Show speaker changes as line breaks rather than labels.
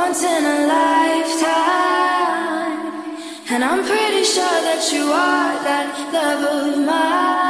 once in a lifetime. And I'm pretty sure that you are that love of mine.